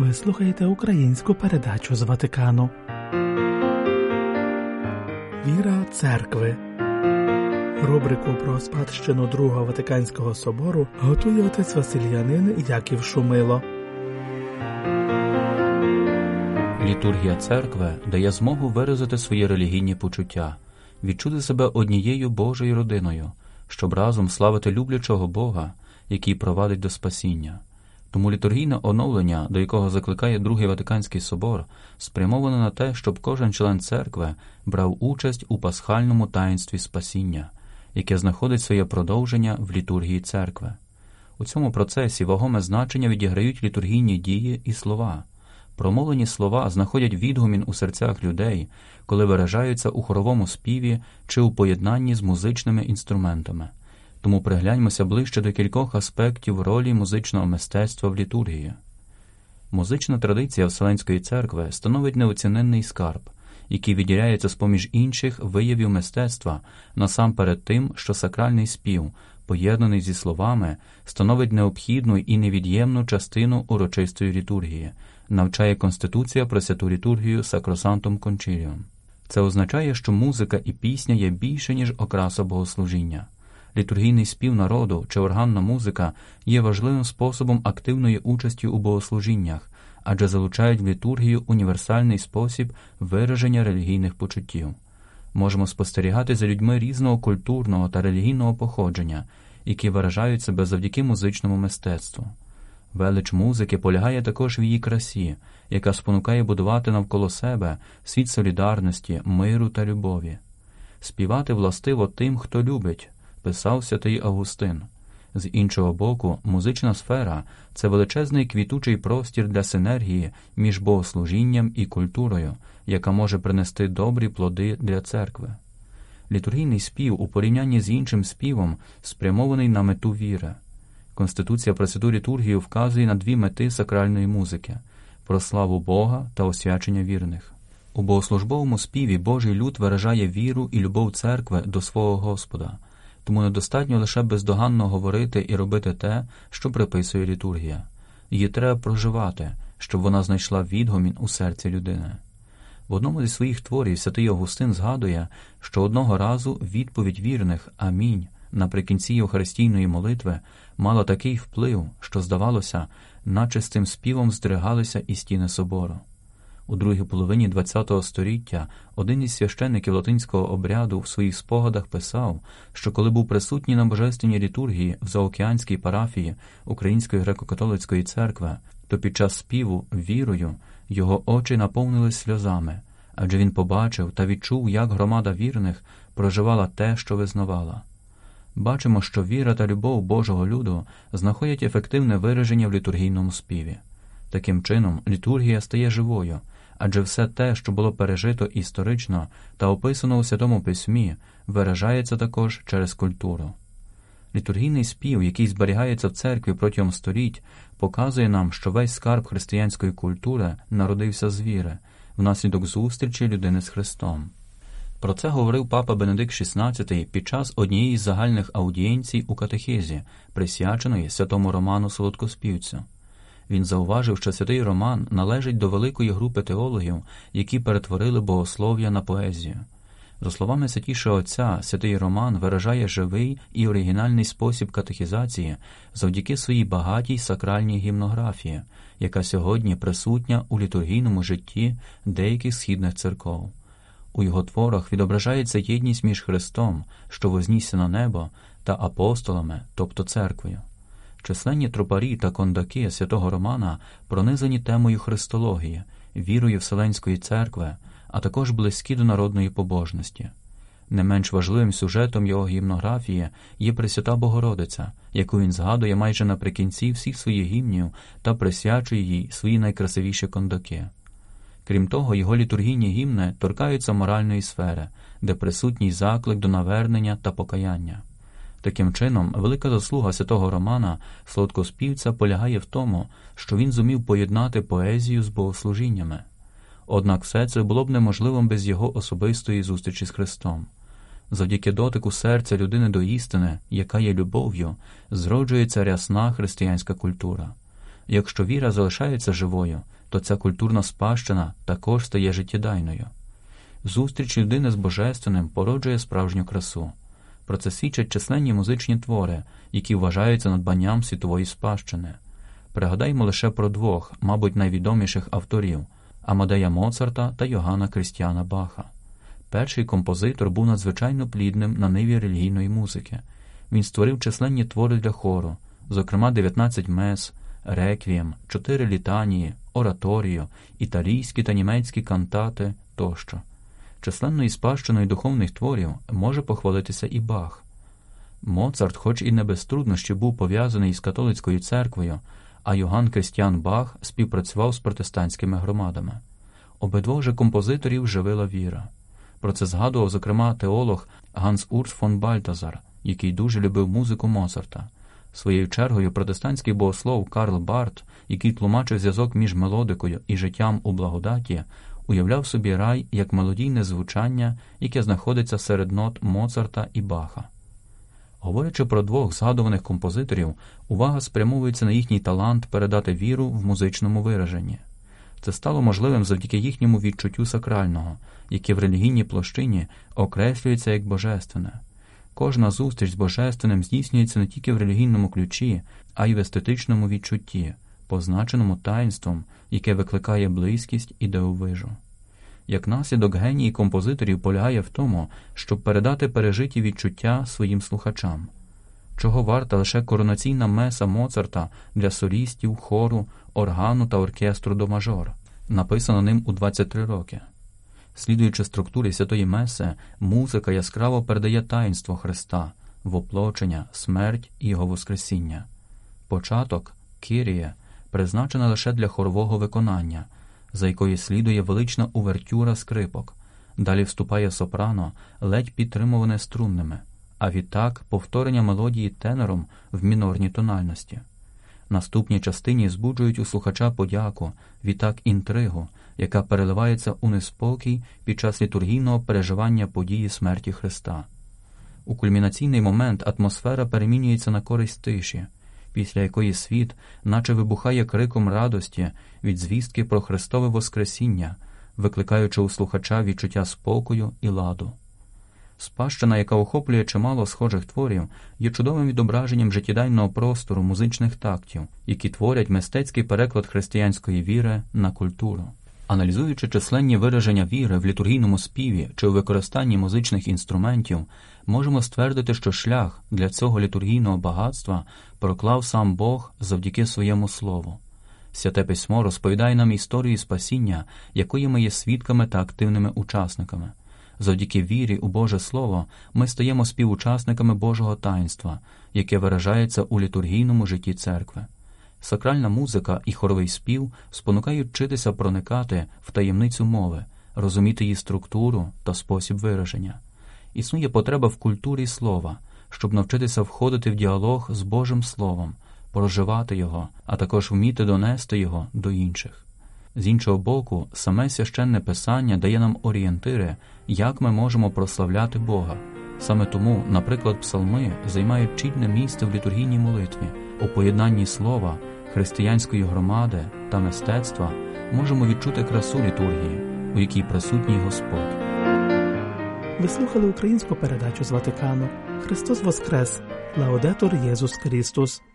Ви слухаєте українську передачу з Ватикану. Віра церкви. Рубрику про спадщину Другого Ватиканського собору готує отець Василіянин Яків Шумило. Літургія церкви дає змогу виразити свої релігійні почуття, відчути себе однією Божою родиною, щоб разом славити люблячого Бога, який провадить до спасіння. Тому літургійне оновлення, до якого закликає Другий Ватиканський собор, спрямоване на те, щоб кожен член церкви брав участь у пасхальному таїнстві спасіння, яке знаходить своє продовження в літургії церкви. У цьому процесі вагоме значення відіграють літургійні дії і слова. Промовлені слова знаходять відгумін у серцях людей, коли виражаються у хоровому співі чи у поєднанні з музичними інструментами. Тому пригляньмося ближче до кількох аспектів ролі музичного мистецтва в літургії. Музична традиція Вселенської церкви становить неоціненний скарб, який відділяється з-поміж інших виявів мистецтва насамперед тим, що сакральний спів, поєднаний зі словами, становить необхідну і невід'ємну частину урочистої літургії, навчає Конституція про святу літургію Сакросантум Кончіліум. Це означає, що музика і пісня є більше, ніж окраса богослужіння. Літургійний спів народу чи органна музика є важливим способом активної участі у богослужіннях, адже залучають в літургію універсальний спосіб вираження релігійних почуттів. Можемо спостерігати за людьми різного культурного та релігійного походження, які виражають себе завдяки музичному мистецтву. Велич музики полягає також в її красі, яка спонукає будувати навколо себе світ солідарності, миру та любові. Співати властиво тим, хто любить, писав святий Августин. З іншого боку, музична сфера – це величезний квітучий простір для синергії між богослужінням і культурою, яка може принести добрі плоди для церкви. Літургійний спів у порівнянні з іншим співом спрямований на мету віри. Конституція про святу літургію вказує на дві мети сакральної музики – про славу Бога та освячення вірних. У богослужбовому співі Божий люд виражає віру і любов церкви до свого Господа, тому недостатньо лише бездоганно говорити і робити те, що приписує літургія. Її треба проживати, щоб вона знайшла відгомін у серці людини. В одному зі своїх творів святий Августин згадує, що одного разу відповідь вірних «Амінь» наприкінці Євхаристійної молитви мала такий вплив, що, здавалося, наче з цим співом здригалися і стіни собору. У другій половині ХХ століття один із священників латинського обряду в своїх спогадах писав, що коли був присутній на божественній літургії в заокеанській парафії Української греко-католицької церкви, то під час співу вірою його очі наповнились сльозами, адже він побачив та відчув, як громада вірних проживала те, що визнавала. Бачимо, що віра та любов Божого люду знаходять ефективне вираження в літургійному співі. Таким чином, літургія стає живою, адже все те, що було пережито історично та описано у Святому Письмі, виражається також через культуру. Літургійний спів, який зберігається в церкві протягом століть, показує нам, що весь скарб християнської культури народився з віри, внаслідок зустрічі людини з Христом. Про це говорив папа Бенедикт XVI під час однієї з загальних аудієнцій у катехизі, присвяченої святому Роману Солодкоспівцю. Він зауважив, що святий Роман належить до великої групи теологів, які перетворили богослов'я на поезію. За словами святішого отця, святий Роман виражає живий і оригінальний спосіб катехізації завдяки своїй багатій сакральній гімнографії, яка сьогодні присутня у літургійному житті деяких східних церков. У його творах відображається єдність між Христом, що вознісся на небо, та апостолами, тобто церквою. Численні тропарі та кондаки святого Романа пронизані темою христології, вірою Вселенської церкви, а також близькі до народної побожності. Не менш важливим сюжетом його гімнографії є Пресвята Богородиця, яку він згадує майже наприкінці всіх своїх гімнів та присвячує їй свої найкрасивіші кондаки. Крім того, його літургійні гімни торкаються моральної сфери, де присутній заклик до навернення та покаяння. Таким чином, велика заслуга святого Романа Солодкоспівця полягає в тому, що він зумів поєднати поезію з богослужіннями. Однак все це було б неможливим без його особистої зустрічі з Христом. Завдяки дотику серця людини до істини, яка є любов'ю, зроджується рясна християнська культура. Якщо віра залишається живою, то ця культурна спадщина також стає життєдайною. Зустріч людини з Божественним породжує справжню красу. Про це свідчать численні музичні твори, які вважаються надбанням світової спадщини. Пригадаймо лише про двох, мабуть, найвідоміших авторів – Амадея Моцарта та Йоганна Крістіана Баха. Перший композитор був надзвичайно плідним на ниві релігійної музики. Він створив численні твори для хору, зокрема 19 мес, реквієм, 4 літанії, ораторію, італійські та німецькі кантати тощо. Численною спадщиною духовних творів може похвалитися і Бах. Моцарт, хоч і не без труднощів, був пов'язаний із католицькою церквою, а Йоганн Крістіан Бах співпрацював з протестантськими громадами. Обидвох же композиторів живила віра. Про це згадував, зокрема, теолог Ганс Урс фон Бальтазар, який дуже любив музику Моцарта. Своєю чергою протестантський богослов Карл Барт, який тлумачив зв'язок між мелодикою і життям у благодаті, уявляв собі рай як мелодійне звучання, яке знаходиться серед нот Моцарта і Баха. Говорячи про двох згадуваних композиторів, увага спрямовується на їхній талант передати віру в музичному вираженні. Це стало можливим завдяки їхньому відчуттю сакрального, яке в релігійній площині окреслюється як божественне. Кожна зустріч з Божественним здійснюється не тільки в релігійному ключі, а й в естетичному відчутті, позначеному таїнством, яке викликає близькість і дивовижу. Як наслідок, геній композиторів полягає в тому, щоб передати пережиті відчуття своїм слухачам. Чого варта лише коронаційна меса Моцарта для солістів, хору, органу та оркестру до мажор, написана ним у 23 роки. Слідуючи структурі святої меси, музика яскраво передає таїнство Христа, воплочення, смерть і Його воскресіння. Початок, Кіріє, призначена лише для хорового виконання, за якою слідує велична увертюра скрипок. Далі вступає сопрано, ледь підтримуване струнними, а відтак повторення мелодії тенором в мінорній тональності. Наступні частині збуджують у слухача подяку, відтак інтригу, яка переливається у неспокій під час літургійного переживання події смерті Христа. У кульмінаційний момент атмосфера перемінюється на користь тиші, після якої світ наче вибухає криком радості від звістки про Христове Воскресіння, викликаючи у слухача відчуття спокою і ладу. Спадщина, яка охоплює чимало схожих творів, є чудовим відображенням життєдайного простору музичних тактів, які творять мистецький переклад християнської віри на культуру. Аналізуючи численні вираження віри в літургійному співі чи у використанні музичних інструментів, можемо ствердити, що шлях для цього літургійного багатства проклав сам Бог завдяки своєму слову. Святе Письмо розповідає нам історію спасіння, якої ми є свідками та активними учасниками. Завдяки вірі у Боже Слово ми стаємо співучасниками Божого таїнства, яке виражається у літургійному житті церкви. Сакральна музика і хоровий спів спонукають вчитися проникати в таємницю мови, розуміти її структуру та спосіб вираження. Існує потреба в культурі слова, щоб навчитися входити в діалог з Божим Словом, проживати його, а також вміти донести його до інших. З іншого боку, саме Священне Писання дає нам орієнтири, як ми можемо прославляти Бога. Саме тому, наприклад, псалми займають чільне місце в літургійній молитві. У поєднанні слова, християнської громади та мистецтва можемо відчути красу літургії, у якій присутній Господь. Ви слухали українську передачу з Ватикану. Христос Воскрес! Лаудетур Єсус Христос!